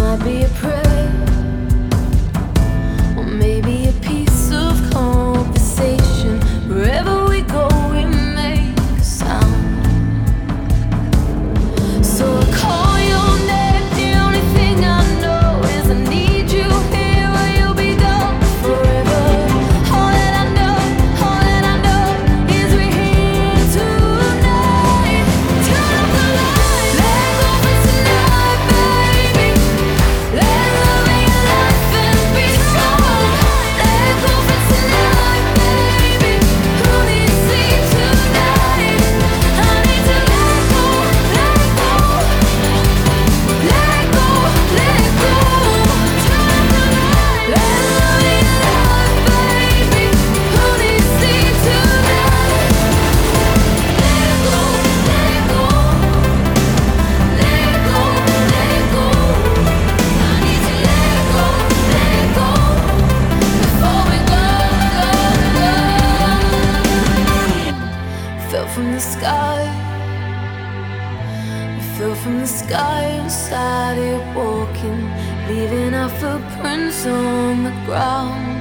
might be a prayer, or maybe a piece of conversation. Wherever we go, we make a sound. So I call your name. The only thing I know is I need you here, or you'll be gone forever. All that I know, all that I know is we're here tonight. Turn up the light, let go for tonight, baby. Let love in your life and be strong. Let go for tonight, baby. Who needs sleep tonight? I need to let go, let go, let go, let go. Turn up the light, let love in your life, baby. Who needs sleep tonight? Let go, let go, let go, let go. I need to let go before we go, go, go. Fell from the sky, we fell from the sky and started walking, leaving our footprints on the ground.